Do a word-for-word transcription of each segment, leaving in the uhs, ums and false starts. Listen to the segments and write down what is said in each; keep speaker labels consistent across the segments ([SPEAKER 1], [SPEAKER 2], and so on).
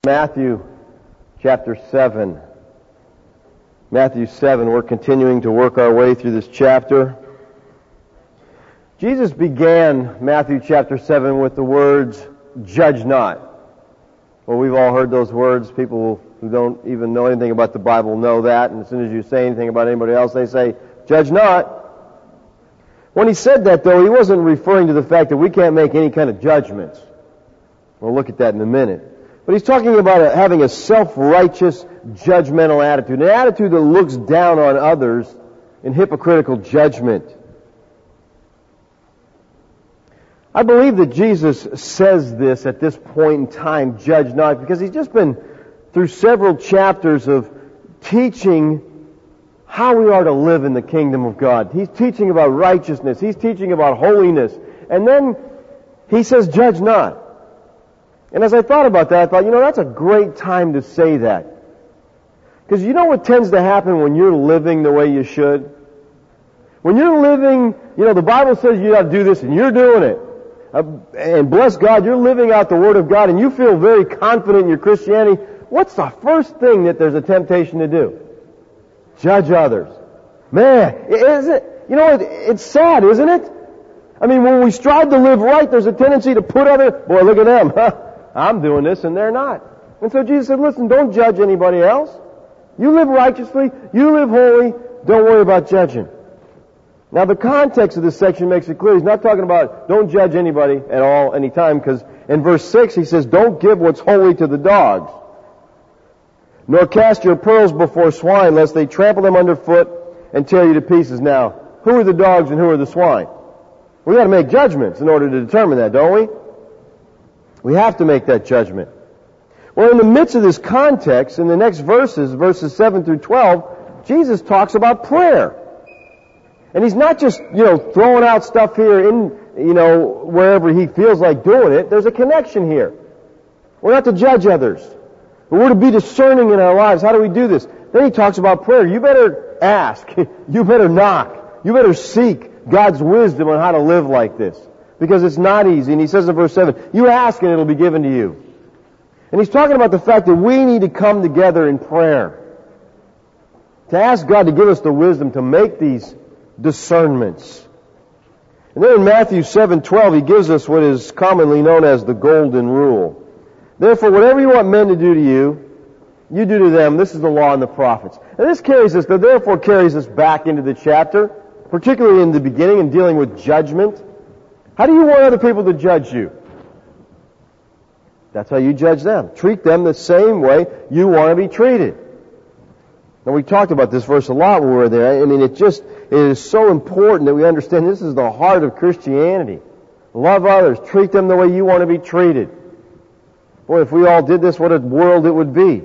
[SPEAKER 1] Matthew chapter seven. Matthew seven, we're continuing to work our way through this chapter. Jesus began Matthew chapter seven with the words, "Judge not." Well, we've all heard those words. People who don't even know anything about the Bible know that, and as soon as you say anything about anybody else, they say, "Judge not." When he said that, though, he wasn't referring to the fact that we can't make any kind of judgments. We'll look at that in a minute. But he's talking about a, having a self-righteous, judgmental attitude, an attitude that looks down on others in hypocritical judgment. I believe that Jesus says this at this point in time, "Judge not," because he's just been through several chapters of teaching how we are to live in the kingdom of God. He's teaching about righteousness. He's teaching about holiness. And then he says, "Judge not." And as I thought about that, I thought, you know, that's a great time to say that. Because you know what tends to happen when you're living the way you should? When you're living, you know, the Bible says you got to do this and you're doing it. Uh, and bless God, you're living out the Word of God and you feel very confident in your Christianity. What's the first thing that there's a temptation to do? Judge others. Man, is it, you know, it, it's sad, isn't it? I mean, when we strive to live right, there's a tendency to put other, boy, look at them. I'm doing this and they're not. And so Jesus said, listen, don't judge anybody else. You live righteously. You live holy. Don't worry about judging. Now, the context of this section makes it clear. He's not talking about don't judge anybody at all, anytime, because in verse six he says, don't give what's holy to the dogs, nor cast your pearls before swine, lest they trample them underfoot and tear you to pieces. Now, who are the dogs and who are the swine? We've got to make judgments in order to determine that, don't we? We have to make that judgment. Well, in the midst of this context, in the next verses, verses seven through twelve, Jesus talks about prayer. And he's not just, you know, throwing out stuff here in, you know, wherever he feels like doing it. There's a connection here. We're not to judge others, but we're to be discerning in our lives. How do we do this? Then he talks about prayer. You better ask. You better knock. You better seek God's wisdom on how to live like this. Because it's not easy. And he says in verse seven, you ask and it'll be given to you. And he's talking about the fact that we need to come together in prayer. To ask God to give us the wisdom to make these discernments. And then in Matthew seven twelve, he gives us what is commonly known as the golden rule. Therefore, whatever you want men to do to you, you do to them. This is the law and the prophets. And this carries us, the therefore carries us back into the chapter, particularly in the beginning in dealing with judgment. How do you want other people to judge you? That's how you judge them. Treat them the same way you want to be treated. Now, we talked about this verse a lot when we were there. I mean, it just it is so important that we understand this is the heart of Christianity. Love others. Treat them the way you want to be treated. Boy, if we all did this, what a world it would be.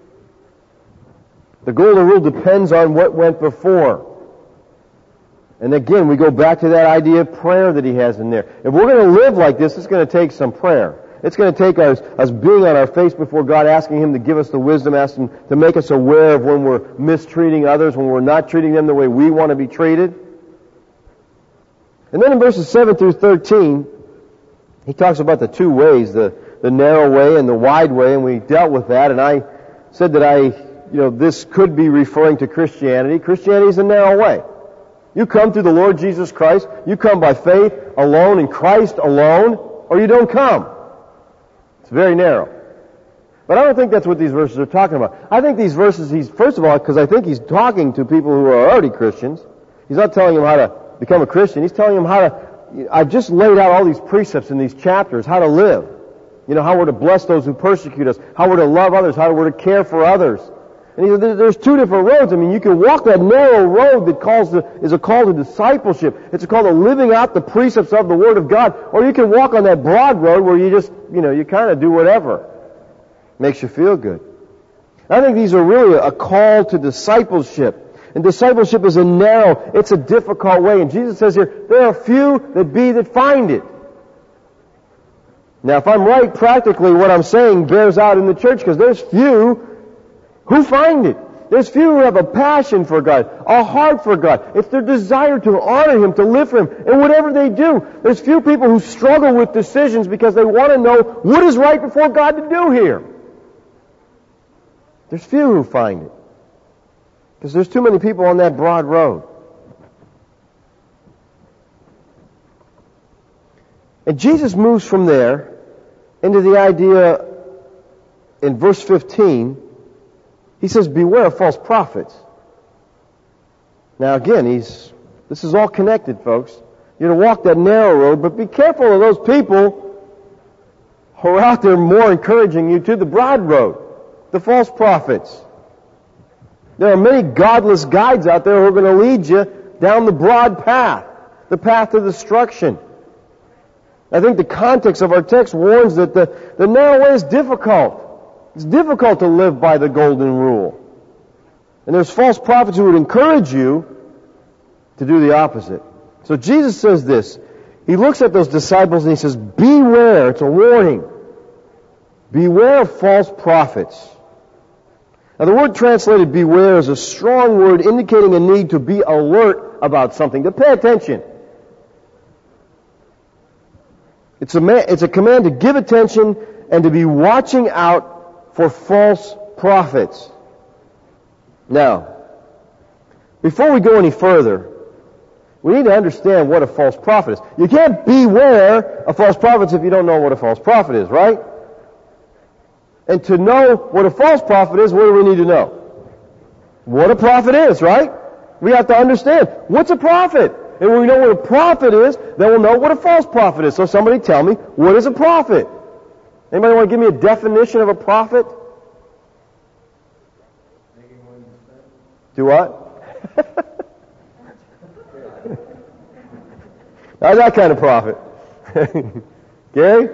[SPEAKER 1] The golden rule depends on what went before. And again, we go back to that idea of prayer that he has in there. If we're going to live like this, it's going to take some prayer. It's going to take us, us being on our face before God, asking Him to give us the wisdom, asking Him to make us aware of when we're mistreating others, when we're not treating them the way we want to be treated. And then in verses seven through thirteen, he talks about the two ways, the, the narrow way and the wide way, and we dealt with that, and I said that I, you know, this could be referring to Christianity. Christianity is a narrow way. You come through the Lord Jesus Christ, you come by faith alone in Christ alone, or you don't come. It's very narrow. But I don't think that's what these verses are talking about. I think these verses, he's, first of all, because I think he's talking to people who are already Christians. He's not telling them how to become a Christian. He's telling them how to, I've just laid out all these precepts in these chapters, how to live. You know, how we're to bless those who persecute us, how we're to love others, how we're to care for others. And he said, there's two different roads. I mean, you can walk that narrow road that calls to, is a call to discipleship. It's a call to living out the precepts of the Word of God. Or you can walk on that broad road where you just, you know, you kind of do whatever. Makes you feel good. I think these are really a call to discipleship. And discipleship is a narrow, it's a difficult way. And Jesus says here, there are few that be that find it. Now, if I'm right, practically what I'm saying bears out in the church, because there's few who find it. There's few who have a passion for God, a heart for God. It's their desire to honor Him, to live for Him. And whatever they do, there's few people who struggle with decisions because they want to know what is right before God to do here. There's few who find it. Because there's too many people on that broad road. And Jesus moves from there into the idea in verse fifteen. He says, beware of false prophets. Now again, he's this is all connected, folks. You're to walk that narrow road, but be careful of those people who are out there more encouraging you to the broad road, the false prophets. There are many godless guides out there who are going to lead you down the broad path, the path to destruction. I think the context of our text warns that the, the narrow way is difficult. It's difficult to live by the golden rule. And there's false prophets who would encourage you to do the opposite. So Jesus says this. He looks at those disciples and he says, beware. It's a warning. Beware of false prophets. Now the word translated beware is a strong word indicating a need to be alert about something, to pay attention. It's a, ma- it's a command to give attention and to be watching out for false prophets. Now, before we go any further, we need to understand what a false prophet is. You can't beware of false prophets if you don't know what a false prophet is, right? And to know what a false prophet is, what do we need to know? What a prophet is, right? We have to understand, what's a prophet? And when we know what a prophet is, then we'll know what a false prophet is. So somebody tell me, what is a prophet? Anybody want to give me a definition of a prophet? Do what? Not that kind of prophet. Gary?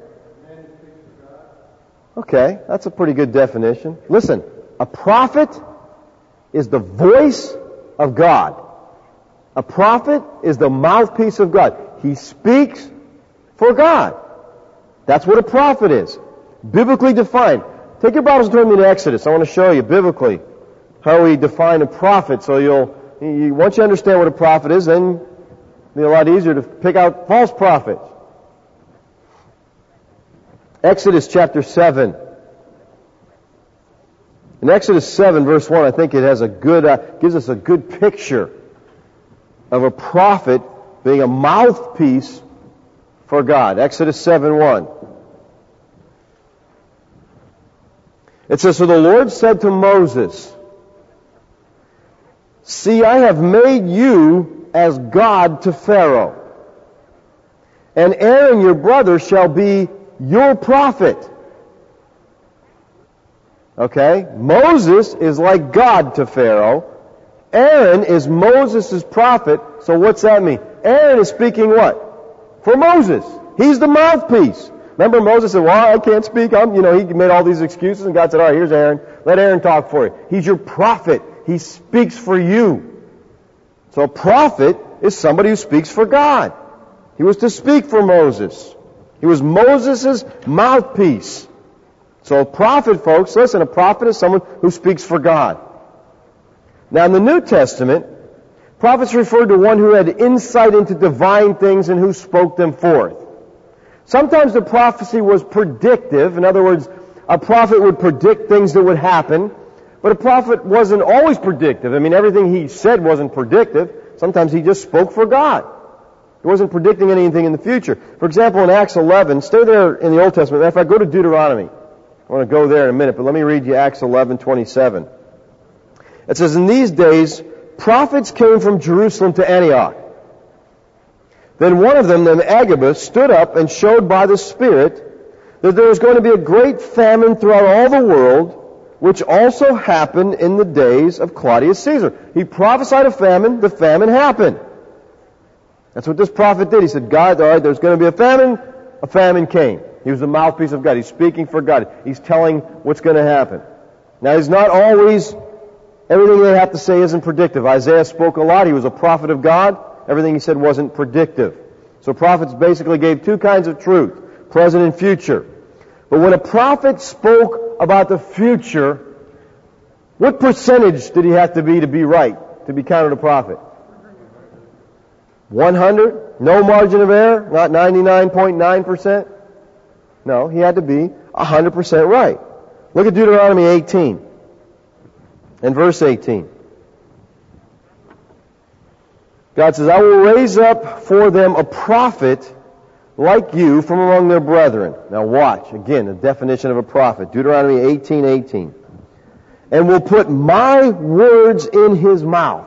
[SPEAKER 1] Okay, that's a pretty good definition. Listen, a prophet is the voice of God. A prophet is the mouthpiece of God. He speaks for God. That's what a prophet is. Biblically defined. Take your Bibles and turn me to Exodus. I want to show you biblically how we define a prophet. So you'll, you, once you understand what a prophet is, then it'll be a lot easier to pick out false prophets. Exodus chapter seven. In Exodus seven verse one, I think it has a good, uh, gives us a good picture of a prophet being a mouthpiece for God. Exodus seven one. It says, so the Lord said to Moses, see, I have made you as God to Pharaoh, and Aaron your brother shall be your prophet. Okay? Moses is like God to Pharaoh. Aaron is Moses' prophet. So what's that mean? Aaron is speaking what? For Moses. He's the mouthpiece. Remember Moses said, well, I can't speak. I'm, you know, he made all these excuses, and God said, all right, here's Aaron. Let Aaron talk for you. He's your prophet. He speaks for you. So a prophet is somebody who speaks for God. He was to speak for Moses. He was Moses' mouthpiece. So a prophet, folks, listen, a prophet is someone who speaks for God. Now in the New Testament, prophets referred to one who had insight into divine things and who spoke them forth. Sometimes the prophecy was predictive. In other words, a prophet would predict things that would happen. But a prophet wasn't always predictive. I mean, everything he said wasn't predictive. Sometimes he just spoke for God. He wasn't predicting anything in the future. For example, in Acts eleven, stay there in the Old Testament. Matter of fact, go to Deuteronomy. I want to go there in a minute, but let me read you Acts eleven twenty-seven. It says, in these days, prophets came from Jerusalem to Antioch. Then one of them, named Agabus, stood up and showed by the Spirit that there was going to be a great famine throughout all the world, which also happened in the days of Claudius Caesar. He prophesied a famine. The famine happened. That's what this prophet did. He said, God, all right, there's going to be a famine. A famine came. He was the mouthpiece of God. He's speaking for God. He's telling what's going to happen. Now, he's not always, everything they have to say isn't predictive. Isaiah spoke a lot. He was a prophet of God. Everything he said wasn't predictive. So prophets basically gave two kinds of truth, present and future. But when a prophet spoke about the future, what percentage did he have to be to be right, to be counted a prophet? one hundred? No margin of error? Not ninety-nine point nine percent? No, he had to be one hundred percent right. Look at Deuteronomy eighteen. And verse eighteen. God says, I will raise up for them a prophet like you from among their brethren. Now watch, again, the definition of a prophet. Deuteronomy eighteen eighteen. And will put my words in his mouth.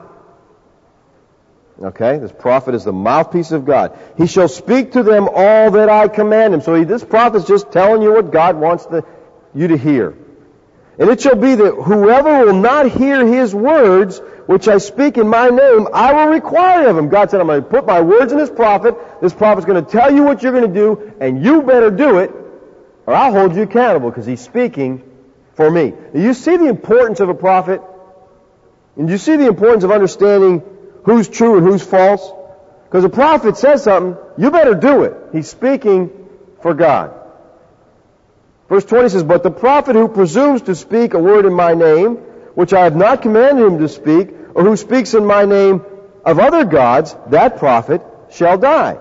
[SPEAKER 1] Okay, this prophet is the mouthpiece of God. He shall speak to them all that I command him. So he, this prophet is just telling you what God wants the, you to hear. And it shall be that whoever will not hear his words, which I speak in my name, I will require of him. God said, I'm going to put my words in this prophet. This prophet's going to tell you what you're going to do, and you better do it, or I'll hold you accountable, because he's speaking for me. Do you see the importance of a prophet? And do you see the importance of understanding who's true and who's false? Because a prophet says something, you better do it. He's speaking for God. Verse twenty says, but the prophet who presumes to speak a word in my name, which I have not commanded him to speak, or who speaks in my name of other gods, that prophet shall die.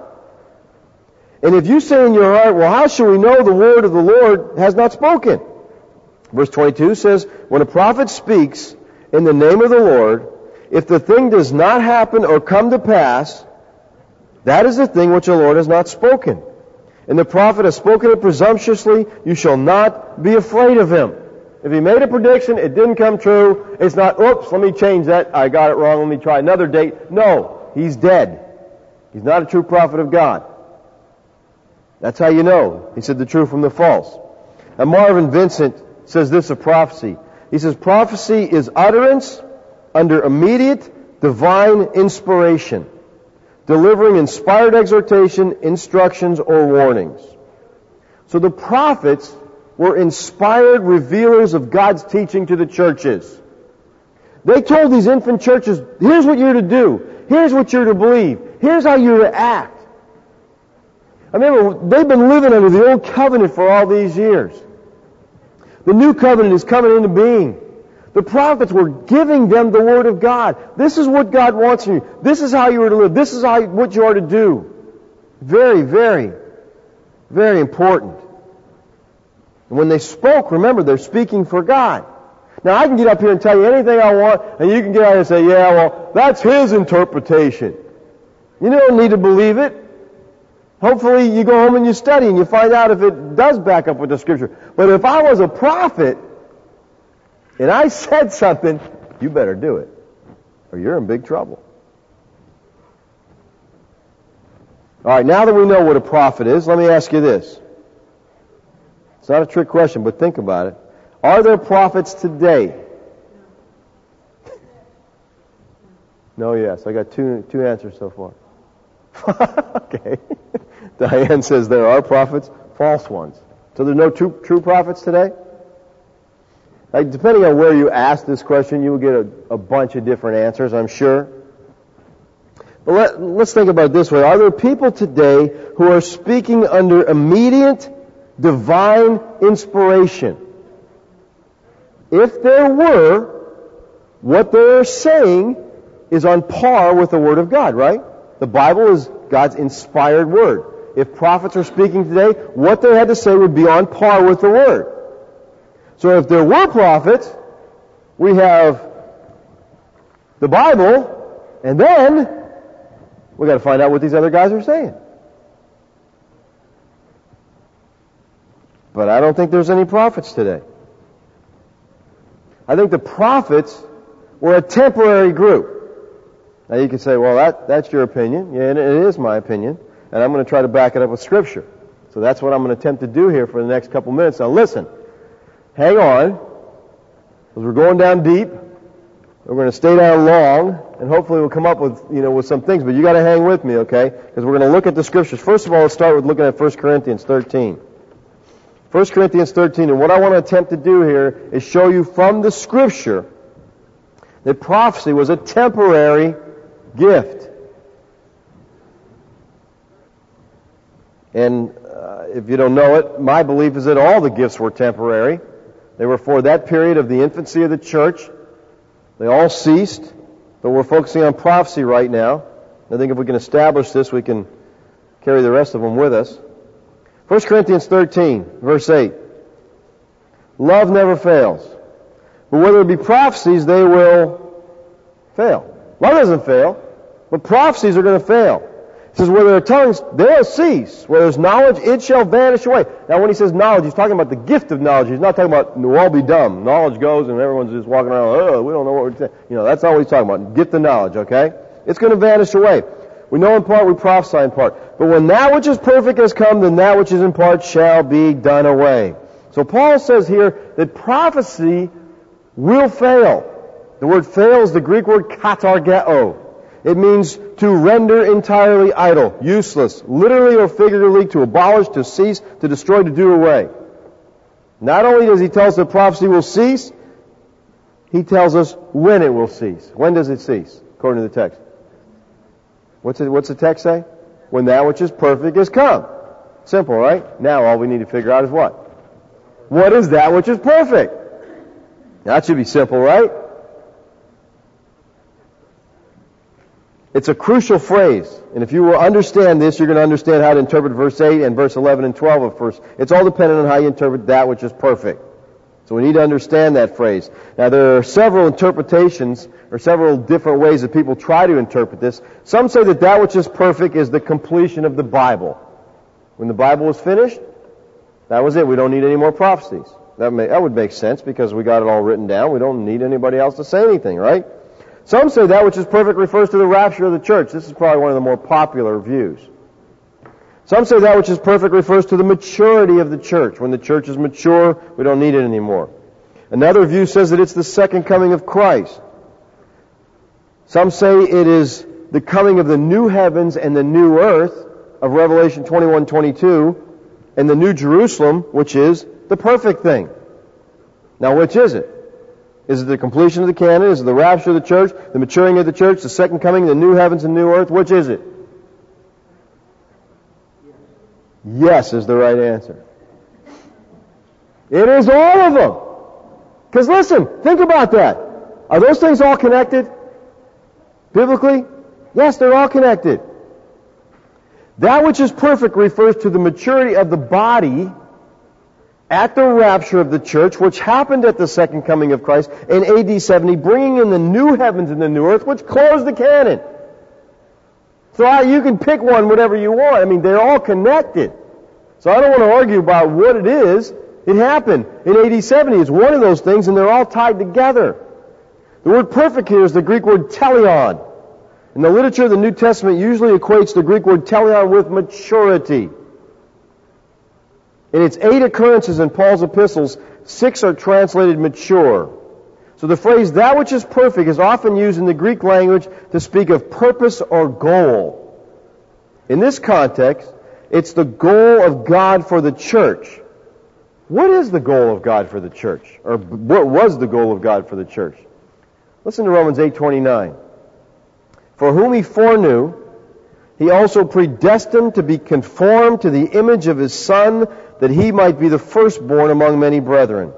[SPEAKER 1] And if you say in your heart, well, how shall we know the word of the Lord has not spoken? Verse twenty-two says, when a prophet speaks in the name of the Lord, if the thing does not happen or come to pass, that is the thing which the Lord has not spoken. And the prophet has spoken it presumptuously, you shall not be afraid of him. If he made a prediction, it didn't come true, it's not, oops, let me change that, I got it wrong, let me try another date. No, he's dead. He's not a true prophet of God. That's how you know. He said the true from the false. And Marvin Vincent says this of prophecy. He says, prophecy is utterance under immediate divine inspiration, delivering inspired exhortation, instructions, or warnings. So the prophets were inspired revealers of God's teaching to the churches. They told these infant churches, here's what you're to do. Here's what you're to believe. Here's how you're to act. I remember, they've been living under the old covenant for all these years. The new covenant is coming into being. The prophets were giving them the Word of God. This is what God wants from you. This is how you are to live. This is how what you are to do. Very, very, very important. And when they spoke, remember, they're speaking for God. Now, I can get up here and tell you anything I want, and you can get out here and say, yeah, well, that's his interpretation. You don't need to believe it. Hopefully, you go home and you study, and you find out if it does back up with the Scripture. But if I was a prophet, and I said something, you better do it, or you're in big trouble. All right, now that we know what a prophet is, let me ask you this. It's not a trick question, but think about it. Are there prophets today? No, yes. I got two two answers so far. Okay. Diane says there are prophets, false ones. So there's no true, true prophets today? Like, depending on where you ask this question, you will get a, a bunch of different answers, I'm sure. But let, let's think about it this way. Are there people today who are speaking under immediate divine inspiration? If there were, what they're saying is on par with the Word of God, right? The Bible is God's inspired Word. If prophets are speaking today, what they had to say would be on par with the Word. So if there were prophets, we have the Bible, and then we got to find out what these other guys are saying. But I don't think there's any prophets today. I think the prophets were a temporary group. Now you can say, well, that, that's your opinion. Yeah, it is my opinion. And I'm going to try to back it up with Scripture. So that's what I'm going to attempt to do here for the next couple minutes. Now listen, hang on, because we're going down deep. We're going to stay down long, and hopefully we'll come up with, you know, with some things. But you got to hang with me, okay? Because we're going to look at the Scriptures. First of all, let's start with looking at First Corinthians thirteen. First Corinthians thirteen, and what I want to attempt to do here is show you from the Scripture that prophecy was a temporary gift. And uh, if you don't know it, my belief is that all the gifts were temporary. They were for that period of the infancy of the church. They all ceased, but we're focusing on prophecy right now. I think if we can establish this, we can carry the rest of them with us. First Corinthians thirteen, verse eight. Love never fails. But whether it be prophecies, they will fail. Love doesn't fail, but prophecies are going to fail. It says, where there are tongues, they'll cease. Where there's knowledge, it shall vanish away. Now, when he says knowledge, he's talking about the gift of knowledge. He's not talking about, we'll all be dumb. Knowledge goes and everyone's just walking around, oh, we don't know what we're saying. You know, that's not what he's talking about. Gift of knowledge, okay? It's going to vanish away. We know in part, we prophesy in part. But when that which is perfect has come, then that which is in part shall be done away. So Paul says here that prophecy will fail. The word fail is the Greek word katargeo. It means to render entirely idle, useless, literally or figuratively, to abolish, to cease, to destroy, to do away. Not only does he tell us that prophecy will cease, he tells us when it will cease. When does it cease, according to the text? What's it, what's the text say? When that which is perfect is come. Simple, right? Now all we need to figure out is what? What is that which is perfect? That should be simple, right? It's a crucial phrase. And if you will understand this, you're going to understand how to interpret verse eight and verse eleven and twelve of first. It's all dependent on how you interpret that which is perfect. So we need to understand that phrase. Now there are several interpretations, or several different ways that people try to interpret this. Some say that that which is perfect is the completion of the Bible. When the Bible was finished, that was it. We don't need any more prophecies. That, may, that would make sense because we got it all written down. We don't need anybody else to say anything, right? Some say that which is perfect refers to the rapture of the church. This is probably one of the more popular views. Some say that which is perfect refers to the maturity of the church. When the church is mature, we don't need it anymore. Another view says that it's the second coming of Christ. Some say it is the coming of the new heavens and the new earth of Revelation twenty-one twenty-two, and the new Jerusalem, which is the perfect thing. Now, which is it? Is it the completion of the canon? Is it the rapture of the church? The maturing of the church? The second coming? The new heavens and new earth? Which is it? Yes is the right answer. It is all of them. Because listen, think about that. Are those things all connected? Biblically? Yes, they're all connected. That which is perfect refers to the maturity of the body at the rapture of the church, which happened at the second coming of Christ in A D seventy, bringing in the new heavens and the new earth, which closed the canon. So you can pick one, whatever you want. I mean, they're all connected. So I don't want to argue about what it is. It happened in A D seventy. It's one of those things, and they're all tied together. The word perfect here is the Greek word teleon. In the literature of the New Testament, usually equates the Greek word teleon with maturity. In its eight occurrences in Paul's epistles, six are translated mature. So the phrase, that which is perfect, is often used in the Greek language to speak of purpose or goal. In this context, it's the goal of God for the church. What is the goal of God for the church? Or what was the goal of God for the church? Listen to Romans eight twenty-nine. For whom he foreknew, he also predestined to be conformed to the image of his Son, that he might be the firstborn among many brethren.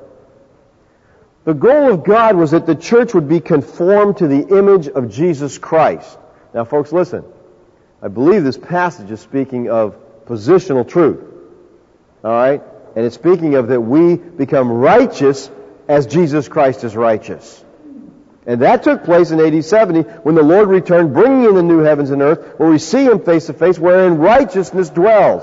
[SPEAKER 1] The goal of God was that the church would be conformed to the image of Jesus Christ. Now, folks, listen. I believe this passage is speaking of positional truth. All right? And it's speaking of that we become righteous as Jesus Christ is righteous. And that took place in A D seventy when the Lord returned, bringing in the new heavens and earth, where we see Him face to face, wherein righteousness dwells.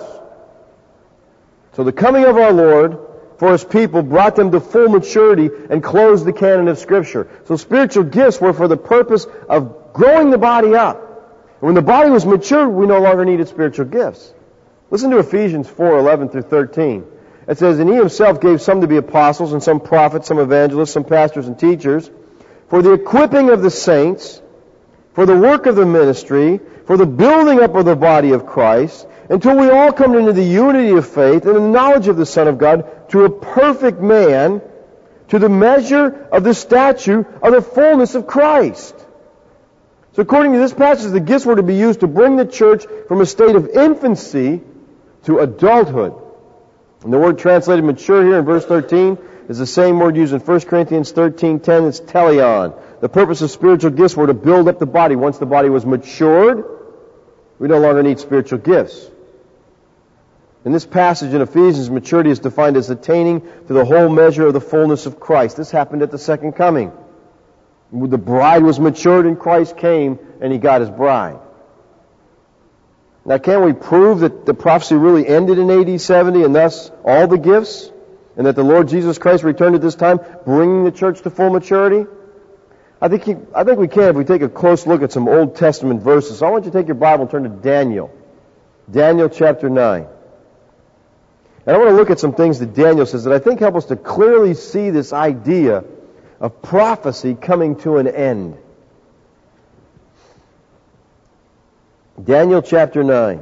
[SPEAKER 1] So the coming of our Lord for His people brought them to full maturity and closed the canon of Scripture. So spiritual gifts were for the purpose of growing the body up. And when the body was mature, we no longer needed spiritual gifts. Listen to Ephesians four eleven through thirteen. It says, and He Himself gave some to be apostles, and some prophets, some evangelists, some pastors and teachers, for the equipping of the saints, for the work of the ministry, for the building up of the body of Christ, until we all come into the unity of faith and the knowledge of the Son of God, to a perfect man, to the measure of the stature of the fullness of Christ. So according to this passage, the gifts were to be used to bring the church from a state of infancy to adulthood. And the word translated mature here in verse thirteen is the same word used in First Corinthians thirteen ten. It's teleon. The purpose of spiritual gifts were to build up the body. Once the body was matured, we no longer need spiritual gifts. In this passage in Ephesians, maturity is defined as attaining to the whole measure of the fullness of Christ. This happened at the second coming. The bride was matured and Christ came and He got His bride. Now, can we prove that the prophecy really ended in A D seventy and thus all the gifts? And that the Lord Jesus Christ returned at this time, bringing the church to full maturity? I think, he, I think we can if we take a close look at some Old Testament verses. So I want you to take your Bible and turn to Daniel. Daniel chapter nine. And I want to look at some things that Daniel says that I think help us to clearly see this idea of prophecy coming to an end. Daniel chapter nine.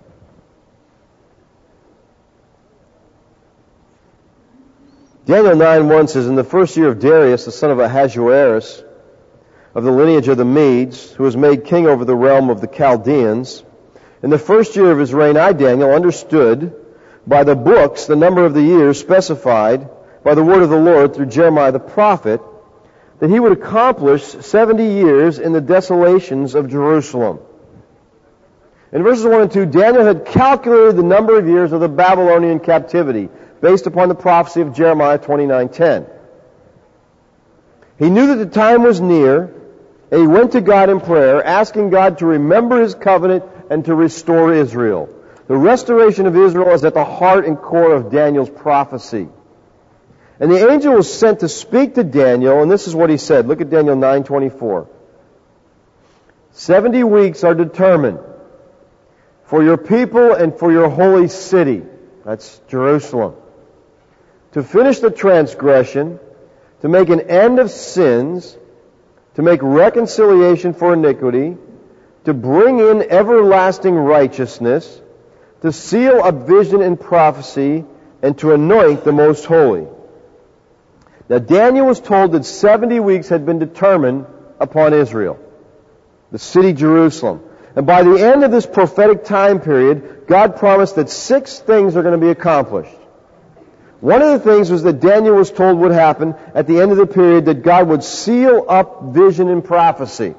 [SPEAKER 1] Daniel nine one says, in the first year of Darius, the son of Ahasuerus, of the lineage of the Medes, who was made king over the realm of the Chaldeans, in the first year of his reign, I, Daniel, understood by the books the number of the years specified by the word of the Lord through Jeremiah the prophet, that he would accomplish seventy years in the desolations of Jerusalem. In verses one and two, Daniel had calculated the number of years of the Babylonian captivity based upon the prophecy of Jeremiah twenty-nine ten. He knew that the time was near, and he went to God in prayer, asking God to remember His covenant and to restore Israel. The restoration of Israel is at the heart and core of Daniel's prophecy. And the angel was sent to speak to Daniel, and this is what he said. Look at Daniel nine twenty-four. Seventy weeks are determined for your people and for your holy city. That's Jerusalem. To finish the transgression, to make an end of sins, to make reconciliation for iniquity, to bring in everlasting righteousness, to seal up vision and prophecy, and to anoint the most holy. Now Daniel was told that seventy weeks had been determined upon Israel, the city Jerusalem. And by the end of this prophetic time period, God promised that six things are going to be accomplished. One of the things was that Daniel was told would happen at the end of the period, that God would seal up vision and prophecy.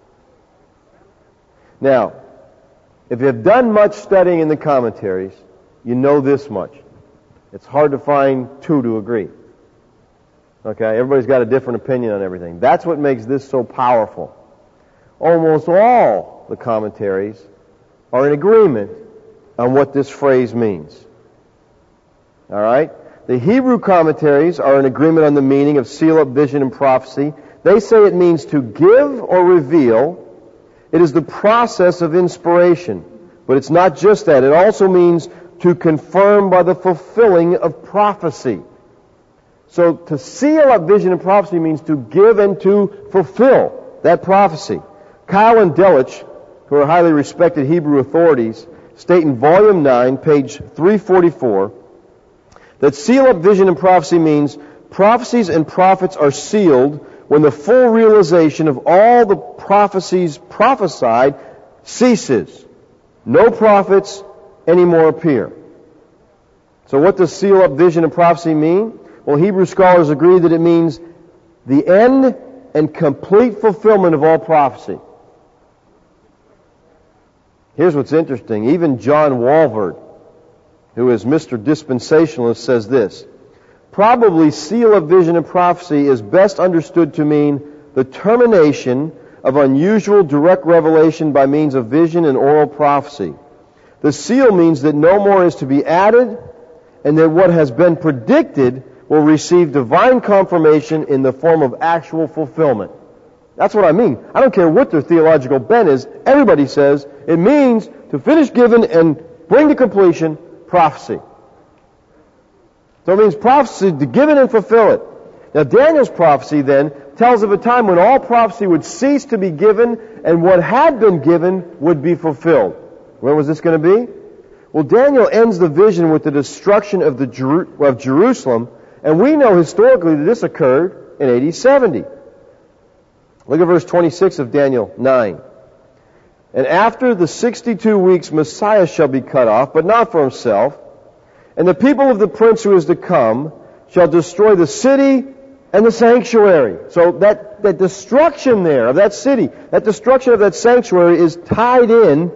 [SPEAKER 1] Now, if you've done much studying in the commentaries, you know this much. It's hard to find two to agree. Okay, everybody's got a different opinion on everything. That's what makes this so powerful. Almost all the commentaries are in agreement on what this phrase means. All right? The Hebrew commentaries are in agreement on the meaning of seal up vision and prophecy. They say it means to give or reveal. It is the process of inspiration. But it's not just that. It also means to confirm by the fulfilling of prophecy. So to seal up vision and prophecy means to give and to fulfill that prophecy. Kyle and Delitzsch, who are highly respected Hebrew authorities, state in Volume nine, page three forty-four, that seal up vision and prophecy means prophecies and prophets are sealed when the full realization of all the prophecies prophesied ceases. No prophets anymore appear. So what does seal up vision and prophecy mean? Well, Hebrew scholars agree that it means the end and complete fulfillment of all prophecy. Here's what's interesting. Even John Walvoord, who is Mister Dispensationalist, says this. Probably seal of vision and prophecy is best understood to mean the termination of unusual direct revelation by means of vision and oral prophecy. The seal means that no more is to be added, and that what has been predicted will receive divine confirmation in the form of actual fulfillment. That's what I mean. I don't care what their theological bent is. Everybody says it means to finish giving and bring to completion prophecy. So it means prophecy, to give it and fulfill it. Now Daniel's prophecy then tells of a time when all prophecy would cease to be given and what had been given would be fulfilled. When was this going to be? Well, Daniel ends the vision with the destruction of, the Jer- of Jerusalem, and we know historically that this occurred in A D seventy. Look at verse twenty-six of Daniel nine. And after the sixty-two weeks Messiah shall be cut off, but not for himself. And the people of the prince who is to come shall destroy the city and the sanctuary. So that, that destruction there of that city, that destruction of that sanctuary is tied in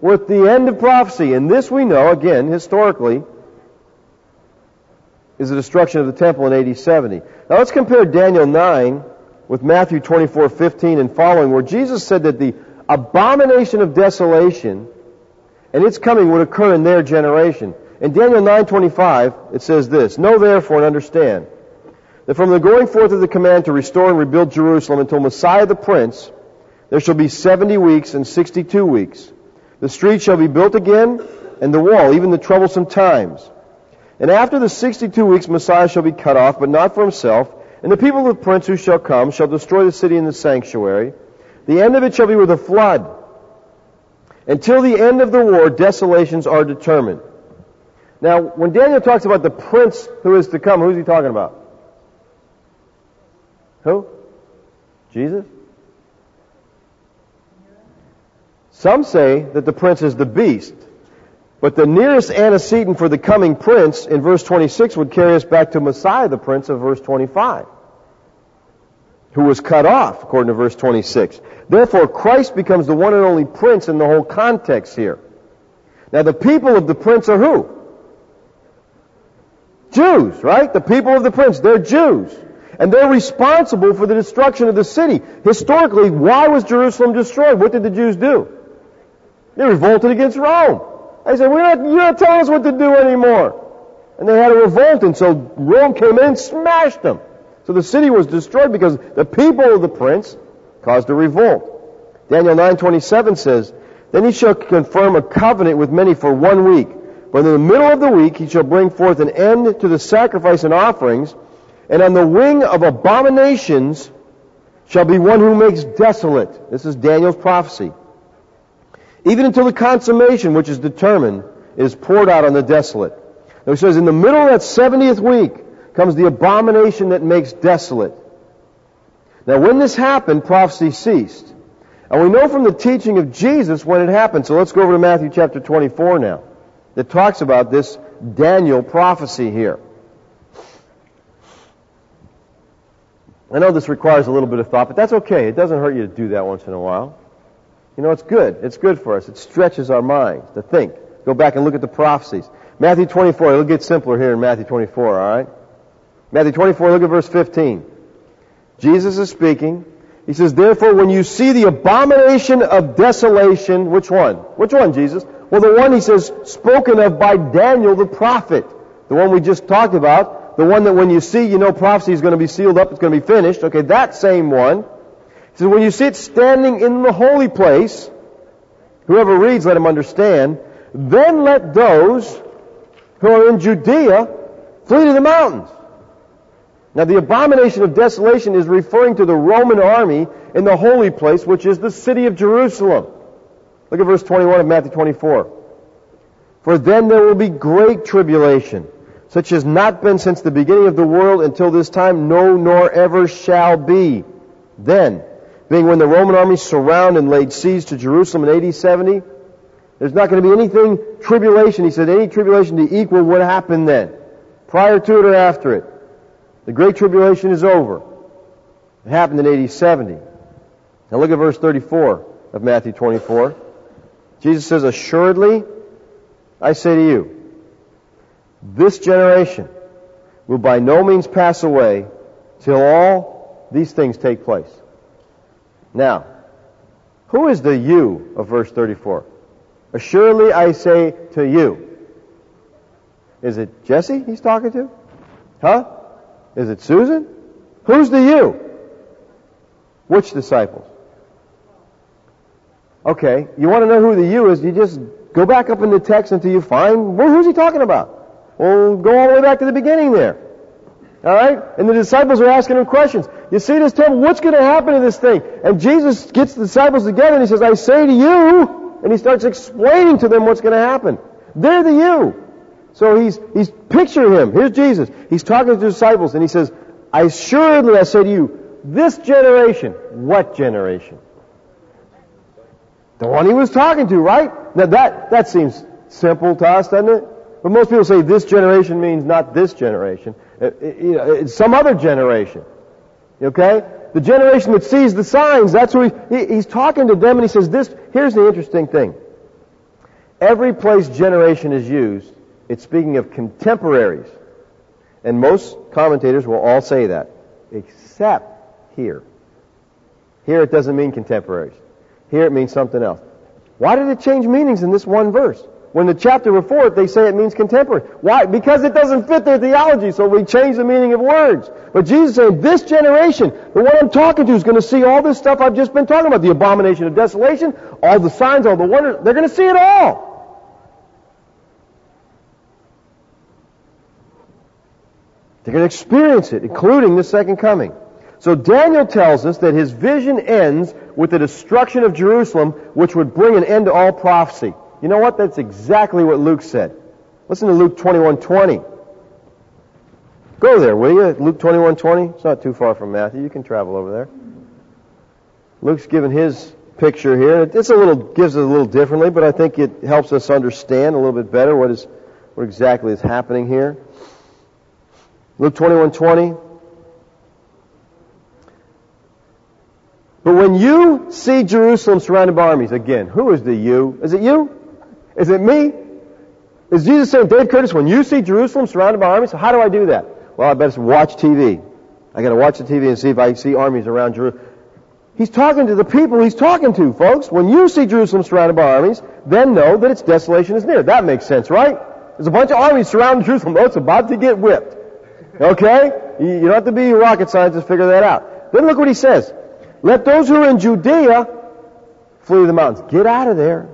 [SPEAKER 1] We're at the end of prophecy. And this we know, again, historically, is the destruction of the temple in A D seventy. Now let's compare Daniel nine with Matthew twenty-four fifteen and following, where Jesus said that the abomination of desolation and its coming would occur in their generation. In Daniel nine twenty-five, it says this, "Know therefore and understand that from the going forth of the command to restore and rebuild Jerusalem until Messiah the Prince, there shall be seventy weeks and sixty-two weeks. The street shall be built again, and the wall, even the troublesome times. And after the sixty-two weeks Messiah shall be cut off, but not for himself, and the people of the Prince who shall come shall destroy the city and the sanctuary. The end of it shall be with a flood. Until the end of the war, desolations are determined." Now, when Daniel talks about the Prince who is to come, who is he talking about? Who? Jesus? Some say that the Prince is the beast. But the nearest antecedent for the coming Prince in verse twenty-six would carry us back to Messiah the Prince of verse twenty-five, who was cut off, according to verse twenty-six. Therefore, Christ becomes the one and only Prince in the whole context here. Now, the people of the Prince are who? Jews, right? The people of the Prince, they're Jews. And they're responsible for the destruction of the city. Historically, why was Jerusalem destroyed? What did the Jews do? They revolted against Rome. They said, We're not, you're not telling us what to do anymore. And they had a revolt, and so Rome came in and smashed them. So the city was destroyed because the people of the Prince caused a revolt. Daniel nine twenty-seven says, "Then he shall confirm a covenant with many for one week. But in the middle of the week he shall bring forth an end to the sacrifice and offerings, and on the wing of abominations shall be one who makes desolate." This is Daniel's prophecy. "Even until the consummation which is determined is poured out on the desolate." Now he says, in the middle of that seventieth week comes the abomination that makes desolate. Now when this happened, prophecy ceased. And we know from the teaching of Jesus when it happened. So let's go over to Matthew chapter twenty-four now. That talks about this Daniel prophecy here. I know this requires a little bit of thought, but that's okay. It doesn't hurt you to do that once in a while. You know, it's good. It's good for us. It stretches our minds to think. Go back and look at the prophecies. Matthew twenty-four. It'll get simpler here in Matthew twenty-four, all right? Matthew twenty-four, look at verse fifteen. Jesus is speaking. He says, "Therefore, when you see the abomination of desolation," which one? Which one, Jesus? Well, the one, he says, spoken of by Daniel the prophet. The one we just talked about. The one that when you see, you know prophecy is going to be sealed up, it's going to be finished. Okay, that same one. He says, "When you see it standing in the holy place," whoever reads, let him understand, "then let those who are in Judea flee to the mountains." Now, the abomination of desolation is referring to the Roman army in the holy place, which is the city of Jerusalem. Look at verse twenty-one of Matthew twenty-four. "For then there will be great tribulation, such as not been since the beginning of the world until this time, no, nor ever shall be. Then, being when the Roman army surrounded and laid siege to Jerusalem in A D seventy, there's not going to be anything tribulation." He said, any tribulation to equal what happened then, prior to it or after it. The Great Tribulation is over. It happened in A D seventy. Now look at verse thirty-four of Matthew twenty-four. Jesus says, "Assuredly, I say to you, this generation will by no means pass away till all these things take place." Now, who is the you of verse thirty-four? "Assuredly, I say to you." Is it Jesse he's talking to? Huh? Is it Susan? Who's the you? Which disciples? Okay, you want to know who the you is, you just go back up in the text until you find, well, who's he talking about? Well, go all the way back to the beginning there. Alright? And the disciples are asking him questions. You see this temple, what's going to happen to this thing? And Jesus gets the disciples together and he says, "I say to you," and he starts explaining to them what's going to happen. They're the you. So he's, he's picturing him. Here's Jesus. He's talking to the disciples and he says, "Assuredly I say to you, this generation." What generation? The one he was talking to, right? Now that, that seems simple to us, doesn't it? But most people say this generation means not this generation. It, it, you know, it's some other generation. Okay? The generation that sees the signs, that's who he, he, he's talking to them and he says this, here's the interesting thing. Every place generation is used, it's speaking of contemporaries. And most commentators will all say that, except here. Here it doesn't mean contemporaries. Here it means something else. Why did it change meanings in this one verse? When the chapter before it, they say it means contemporary. Why? Because it doesn't fit their theology, so we change the meaning of words. But Jesus is saying, this generation, the one I'm talking to, is going to see all this stuff I've just been talking about. The abomination of desolation, all the signs, all the wonders. They're going to see it all. They're going to experience it, including the second coming. So Daniel tells us that his vision ends with the destruction of Jerusalem, which would bring an end to all prophecy. You know what? That's exactly what Luke said. Listen to Luke twenty-one twenty. Go there, will you? Luke twenty-one twenty. It's not too far from Matthew. You can travel over there. Luke's given his picture here. It's a little gives it a little differently, but I think it helps us understand a little bit better what is what exactly is happening here. Luke twenty-one twenty. But when you see Jerusalem surrounded by armies, again, who is the you? Is it you? Is it me? Is Jesus saying, Dave Curtis, when you see Jerusalem surrounded by armies, how do I do that? Well, I better watch T V. I got to watch the T V and see if I see armies around Jerusalem. He's talking to the people he's talking to, folks. When you see Jerusalem surrounded by armies, then know that its desolation is near. That makes sense, right? There's a bunch of armies surrounding Jerusalem. Oh, it's about to get whipped. Okay? You don't have to be a rocket scientist to figure that out. Then look what he says. Let those who are in Judea flee to the mountains. Get out of there.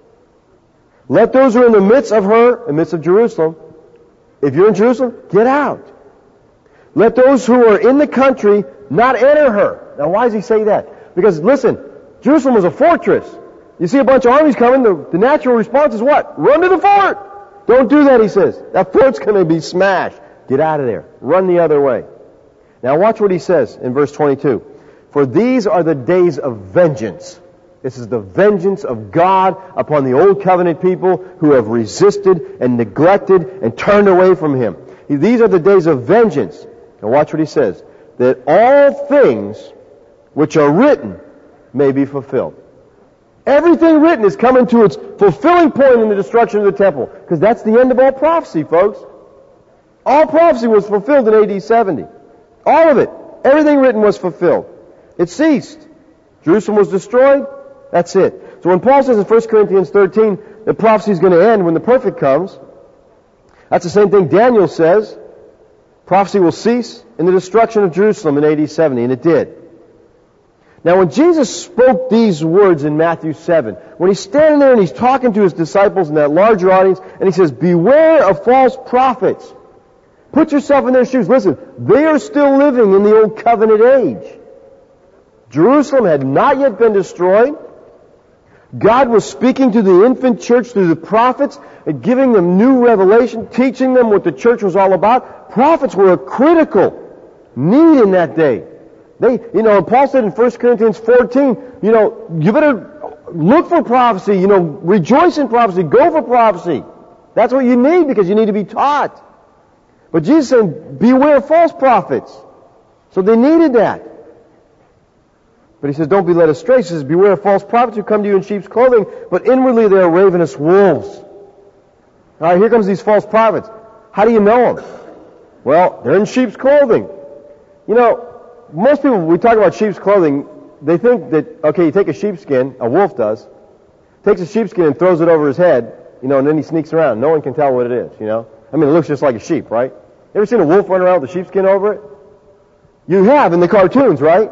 [SPEAKER 1] Let those who are in the midst of her, in the midst of Jerusalem, if you're in Jerusalem, get out. Let those who are in the country not enter her. Now why does he say that? Because listen, Jerusalem was a fortress. You see a bunch of armies coming, the, the natural response is what? Run to the fort! Don't do that, he says. That fort's going to be smashed. Get out of there. Run the other way. Now watch what he says in verse twenty-two. For these are the days of vengeance. This is the vengeance of God upon the old covenant people who have resisted and neglected and turned away from Him. These are the days of vengeance. Now watch what he says. That all things which are written may be fulfilled. Everything written is coming to its fulfilling point in the destruction of the temple. Because that's the end of all prophecy, folks. All prophecy was fulfilled in A D seventy. All of it. Everything written was fulfilled. It ceased. Jerusalem was destroyed. That's it. So when Paul says in First Corinthians thirteen that prophecy is going to end when the perfect comes, that's the same thing Daniel says. Prophecy will cease in the destruction of Jerusalem in A D seventy, and it did. Now when Jesus spoke these words in Matthew seven, when he's standing there and he's talking to his disciples in that larger audience, and he says, beware of false prophets. Put yourself in their shoes. Listen, they are still living in the old covenant age. Jerusalem had not yet been destroyed. God was speaking to the infant church through the prophets and giving them new revelation, teaching them what the church was all about. Prophets were a critical need in that day. They, you know, Paul said in First Corinthians fourteen, you know, you better look for prophecy, you know, rejoice in prophecy, go for prophecy. That's what you need because you need to be taught. But Jesus said, beware of false prophets. So they needed that. But he says, don't be led astray. He says, beware of false prophets who come to you in sheep's clothing, but inwardly they are ravenous wolves. All right, here comes these false prophets. How do you know them? Well, they're in sheep's clothing. You know, most people, when we talk about sheep's clothing, they think that, okay, you take a sheepskin, a wolf does, takes a sheepskin and throws it over his head, you know, and then he sneaks around. No one can tell what it is, you know. I mean, it looks just like a sheep, right? You ever seen a wolf run around with a sheepskin over it? You have in the cartoons, right?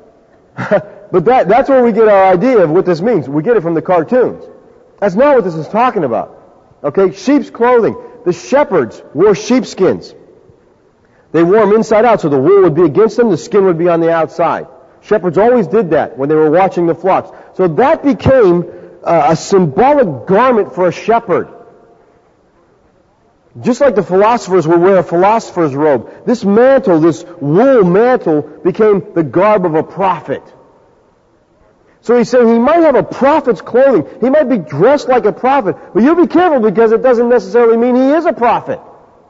[SPEAKER 1] But that, that's where we get our idea of what this means. We get it from the cartoons. That's not what this is talking about. Okay, sheep's clothing. The shepherds wore sheepskins. They wore them inside out, so the wool would be against them, the skin would be on the outside. Shepherds always did that when they were watching the flocks. So that became uh, a symbolic garment for a shepherd. Just like the philosophers would wear a philosopher's robe, this mantle, this wool mantle, became the garb of a prophet. So he's saying he might have a prophet's clothing. He might be dressed like a prophet. But you be careful because it doesn't necessarily mean he is a prophet.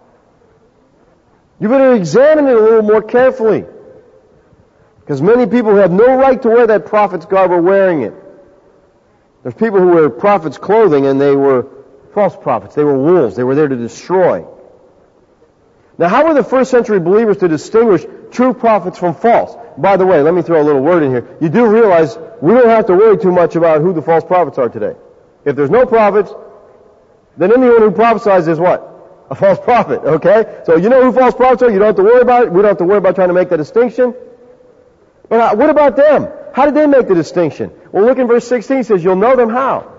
[SPEAKER 1] You better examine it a little more carefully. Because many people who have no right to wear that prophet's garb are wearing it. There's people who wear prophets' clothing, and they were false prophets. They were wolves. They were there to destroy. Now, how were the first century believers to distinguish true prophets from false? By the way, let me throw a little word in here. You do realize we don't have to worry too much about who the false prophets are today. If there's no prophets, then anyone who prophesies is what? A false prophet, okay? So you know who false prophets are. You don't have to worry about it. We don't have to worry about trying to make the distinction. But what about them? How did they make the distinction? Well, look in verse sixteen. It says, you'll know them how?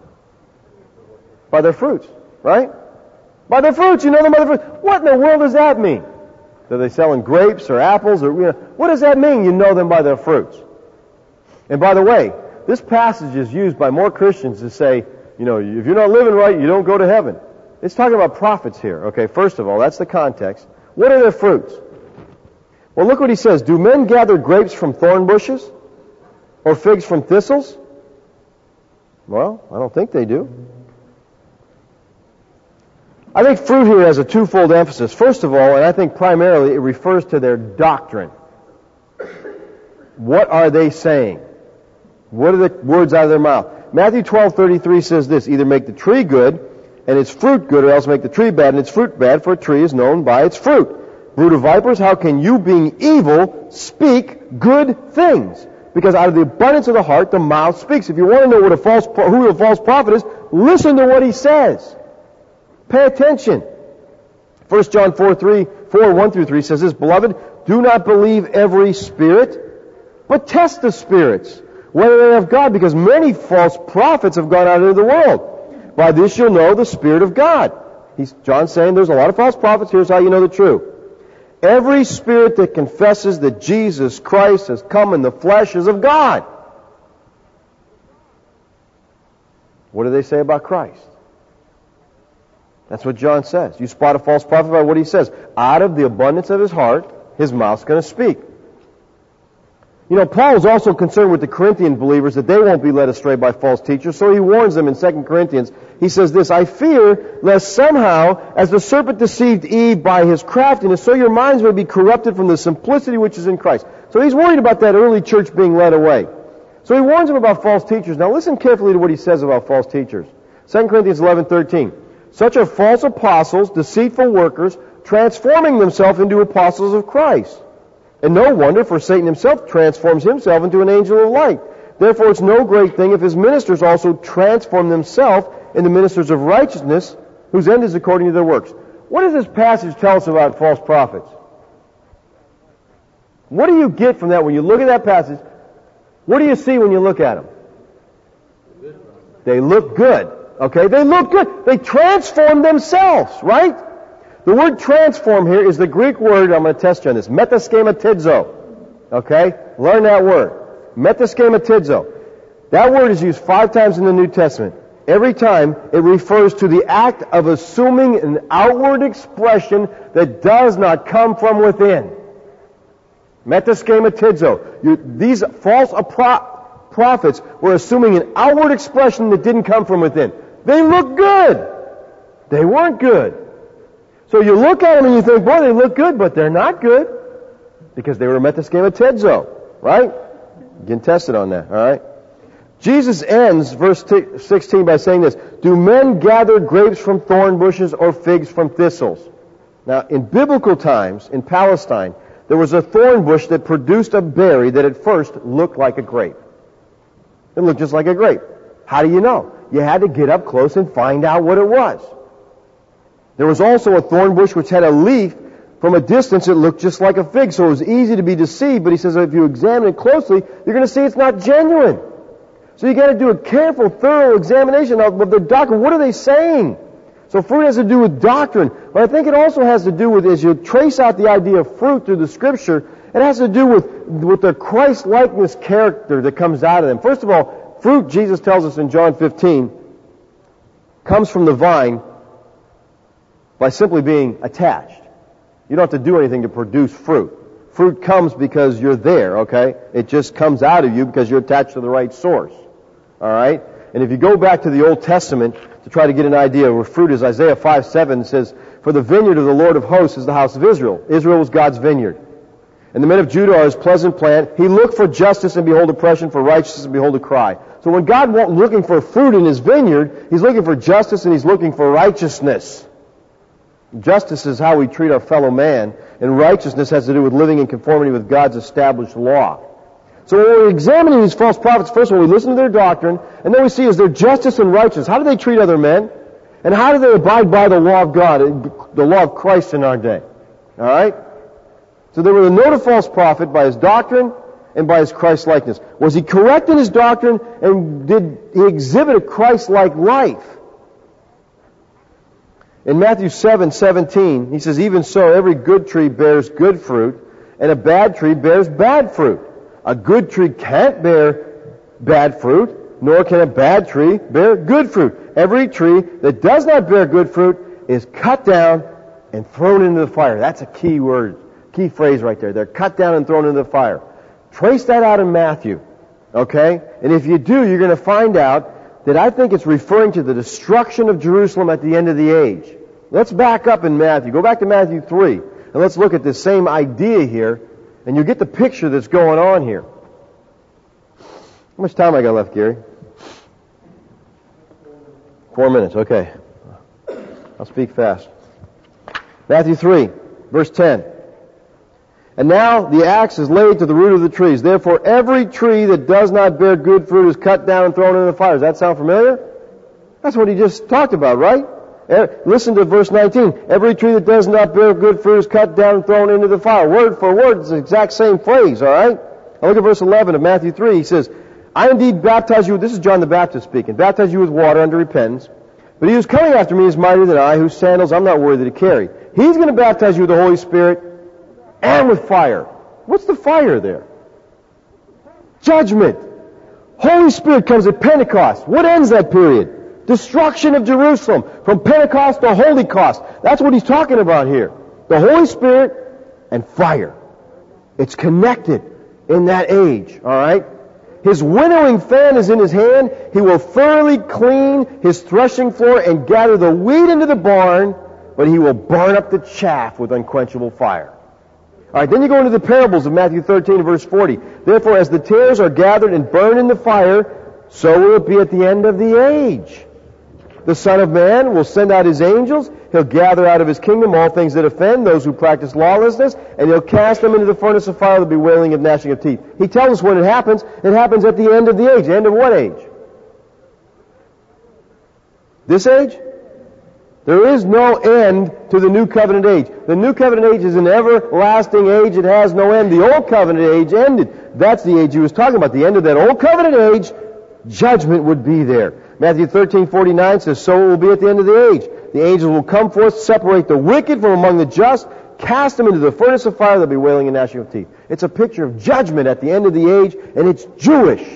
[SPEAKER 1] By their fruits, right? By their fruits. You know them by their fruits. What in the world does that mean? Are they selling grapes or apples? Or you know, what does that mean, you know them by their fruits? And by the way, this passage is used by more Christians to say, you know, if you're not living right, you don't go to heaven. It's talking about prophets here. Okay, first of all, that's the context. What are their fruits? Well, look what he says. Do men gather grapes from thorn bushes or figs from thistles? Well, I don't think they do. I think fruit here has a twofold emphasis. First of all, and I think primarily it refers to their doctrine. What are they saying? What are the words out of their mouth? Matthew twelve thirty-three says this, either make the tree good and its fruit good, or else make the tree bad and its fruit bad, for a tree is known by its fruit. Brood of vipers, how can you, being evil, speak good things? Because out of the abundance of the heart, the mouth speaks. If you want to know what a false, who a false prophet is, listen to what he says. Pay attention. First John four, three, four, one through three says this, Beloved, do not believe every spirit, but test the spirits, whether they are of God, because many false prophets have gone out into the world. By this you'll know the Spirit of God. He's, John's saying there's a lot of false prophets. Here's how you know the truth. Every spirit that confesses that Jesus Christ has come in the flesh is of God. What do they say about Christ? That's what John says. You spot a false prophet by what he says. Out of the abundance of his heart, his mouth's going to speak. You know, Paul is also concerned with the Corinthian believers that they won't be led astray by false teachers, so he warns them in Second Corinthians. He says this, I fear lest somehow, as the serpent deceived Eve by his craftiness, so your minds may be corrupted from the simplicity which is in Christ. So he's worried about that early church being led away. So he warns them about false teachers. Now listen carefully to what he says about false teachers. Second Corinthians eleven thirteen. Such are false apostles, deceitful workers, transforming themselves into apostles of Christ. And no wonder, for Satan himself transforms himself into an angel of light. Therefore it's no great thing if his ministers also transform themselves into ministers of righteousness, whose end is according to their works. What does this passage tell us about false prophets? What do you get from that when you look at that passage? What do you see when you look at them? They look good. Okay? They look good. They transform themselves, right? The word transform here is the Greek word, I'm going to test you on this, metaschematizo. Okay? Learn that word. Metaschematizo. That word is used five times in the New Testament. Every time it refers to the act of assuming an outward expression that does not come from within. Metaschematizo. You, these false apro- prophets were assuming an outward expression that didn't come from within. They look good. They weren't good. So you look at them and you think, boy, they look good, but they're not good. Because they were metaschematizo, right? You can test it on that, all right? Jesus ends verse sixteen by saying this, Do men gather grapes from thorn bushes or figs from thistles? Now, in biblical times, in Palestine, there was a thorn bush that produced a berry that at first looked like a grape. It looked just like a grape. How do you know? You had to get up close and find out what it was. There was also a thorn bush which had a leaf. From a distance, it looked just like a fig, so it was easy to be deceived. But he says if you examine it closely, you're going to see it's not genuine. So you got to do a careful, thorough examination of their doctrine. What are they saying? So fruit has to do with doctrine, but I think it also has to do with, as you trace out the idea of fruit through the Scripture, it has to do with with the Christ-likeness character that comes out of them. First of all, fruit, Jesus tells us in John fifteen, comes from the vine by simply being attached. You don't have to do anything to produce fruit. Fruit comes because you're there, okay? It just comes out of you because you're attached to the right source. All right? And if you go back to the Old Testament to try to get an idea of where fruit is, Isaiah five seven says, For the vineyard of the Lord of hosts is the house of Israel. Israel was God's vineyard. And the men of Judah are his pleasant plant. He looked for justice, and behold oppression, for righteousness, and behold a cry. So when God was looking for fruit in His vineyard, He's looking for justice and He's looking for righteousness. Justice is how we treat our fellow man, and righteousness has to do with living in conformity with God's established law. So when we're examining these false prophets, first of all, we listen to their doctrine, and then we see is their justice and righteousness. How do they treat other men? And how do they abide by the law of God, the law of Christ in our day? All right? So they were to note a false prophet by his doctrine and by his Christ-likeness. Was he correct in his doctrine, and did he exhibit a Christ-like life? In Matthew seven seventeen, he says, even so, every good tree bears good fruit, and a bad tree bears bad fruit. A good tree can't bear bad fruit, nor can a bad tree bear good fruit. Every tree that does not bear good fruit is cut down and thrown into the fire. That's a key word, key phrase right there. They're cut down and thrown into the fire. Trace that out in Matthew, okay? And if you do, you're going to find out that I think it's referring to the destruction of Jerusalem at the end of the age. Let's back up in Matthew. Go back to Matthew three, and let's look at this same idea here, and you'll get the picture that's going on here. How much time I got left, Gary? Four minutes, okay. I'll speak fast. Matthew three, verse ten. And now the axe is laid to the root of the trees. Therefore every tree that does not bear good fruit is cut down and thrown into the fire. Does that sound familiar? That's what he just talked about, right? Listen to verse nineteen. Every tree that does not bear good fruit is cut down and thrown into the fire. Word for word, it's the exact same phrase, all right? Now look at verse eleven of Matthew three. He says, I indeed baptize you, this is John the Baptist speaking, baptize you with water unto repentance. But he who's coming after me is mightier than I, whose sandals I'm not worthy to carry. He's going to baptize you with the Holy Spirit and with fire. What's the fire there? Judgment. Holy Spirit comes at Pentecost. What ends that period? Destruction of Jerusalem. From Pentecost to Holy Cost. That's what he's talking about here. The Holy Spirit and fire. It's connected in that age. All right? His winnowing fan is in his hand. He will thoroughly clean his threshing floor and gather the wheat into the barn, but he will burn up the chaff with unquenchable fire. All right, then you go into the parables of Matthew thirteen, verse forty. Therefore, as the tares are gathered and burned in the fire, so will it be at the end of the age. The Son of Man will send out His angels. He'll gather out of His kingdom all things that offend, those who practice lawlessness, and He'll cast them into the furnace of fire. There'll be wailing and gnashing of teeth. He tells us when it happens. It happens at the end of the age. End of what age? This age? There is no end to the New Covenant age. The New Covenant age is an everlasting age. It has no end. The Old Covenant age ended. That's the age he was talking about. The end of that Old Covenant age, judgment would be there. Matthew thirteen forty-nine says, so it will be at the end of the age. The angels will come forth, separate the wicked from among the just, cast them into the furnace of fire. There'll be wailing and gnashing of teeth. It's a picture of judgment at the end of the age, and it's Jewish.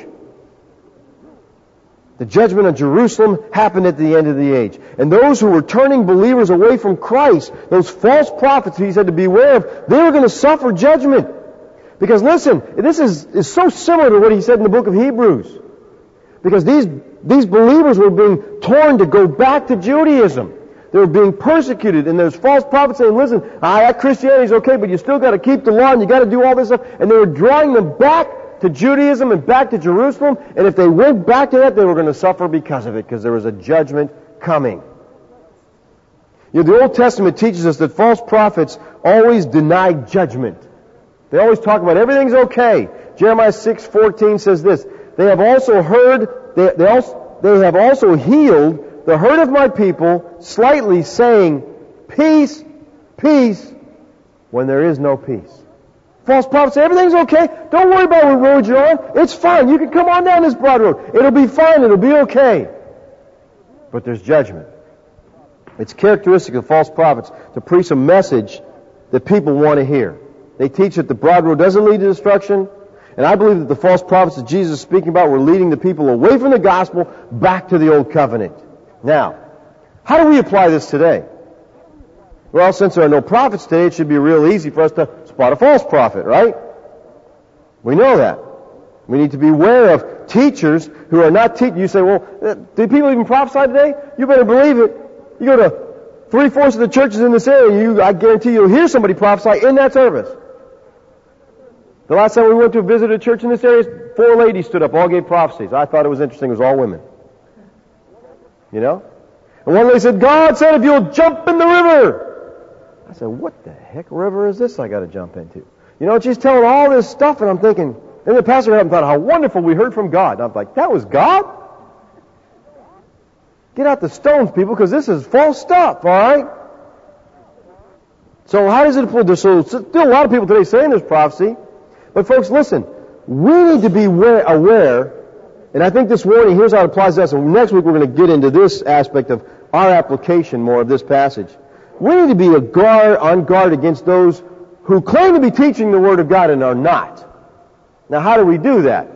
[SPEAKER 1] The judgment on Jerusalem happened at the end of the age. And those who were turning believers away from Christ, those false prophets he said to beware of, they were going to suffer judgment. Because listen, this is, is so similar to what he said in the book of Hebrews. Because these, these believers were being torn to go back to Judaism. They were being persecuted, and there's false prophets saying, listen, ah, that Christianity's okay, but you still got to keep the law, and you got to do all this stuff. And they were drawing them back to Judaism and back to Jerusalem, and if they went back to that, they were going to suffer because of it, because there was a judgment coming. You know, the Old Testament teaches us that false prophets always deny judgment. They always talk about everything's okay. Jeremiah six fourteen says this, they have also heard, they, they, also, they have also healed the hurt of my people, slightly saying, peace, peace, when there is no peace. False prophets say, everything's okay. Don't worry about what road you're on. It's fine. You can come on down this broad road. It'll be fine. It'll be okay. But there's judgment. It's characteristic of false prophets to preach a message that people want to hear. They teach that the broad road doesn't lead to destruction. And I believe that the false prophets that Jesus is speaking about were leading the people away from the gospel back to the old covenant. Now, how do we apply this today? Well, since there are no prophets today, it should be real easy for us to spot a false prophet, right? We know that. We need to be aware of teachers who are not teaching. You say, well, do people even prophesy today? You better believe it. You go to three-fourths of the churches in this area, you, I guarantee you'll hear somebody prophesy in that service. The last time we went to visit a church in this area, four ladies stood up, all gave prophecies. I thought it was interesting. It was all women. You know? And one lady said, God said if you'll jump in the river. I said, what the heck river is this I got to jump into? You know, she's telling all this stuff, and I'm thinking, and the pastor got up and thought, how wonderful, we heard from God. And I'm like, that was God? Get out the stones, people, because this is false stuff, all right? So how does it apply? So still a lot of people today saying there's prophecy. But folks, listen, we need to be aware, aware, and I think this warning, here's how it applies to us, and next week we're going to get into this aspect of our application more of this passage. We need to be a guard, on guard against those who claim to be teaching the Word of God and are not. Now, how do we do that?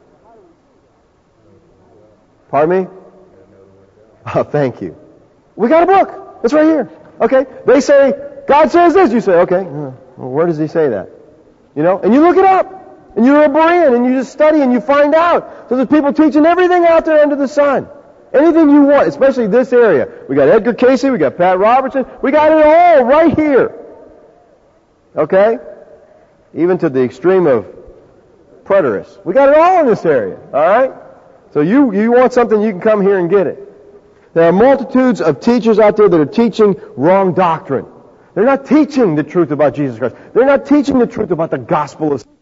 [SPEAKER 1] Pardon me? Oh, thank you. We got a book. It's right here. Okay? They say, God says this. You say, okay, well, where does He say that? You know? And you look it up. And you're a Berean, and you just study and you find out. So there's people teaching everything out there under the sun. Anything you want, especially this area. We got Edgar Casey, we got Pat Robertson. We got it all right here. Okay? Even to the extreme of preterists. We got it all in this area. All right? So you, you want something, you can come here and get it. There are multitudes of teachers out there that are teaching wrong doctrine. They're not teaching the truth about Jesus Christ. They're not teaching the truth about the gospel of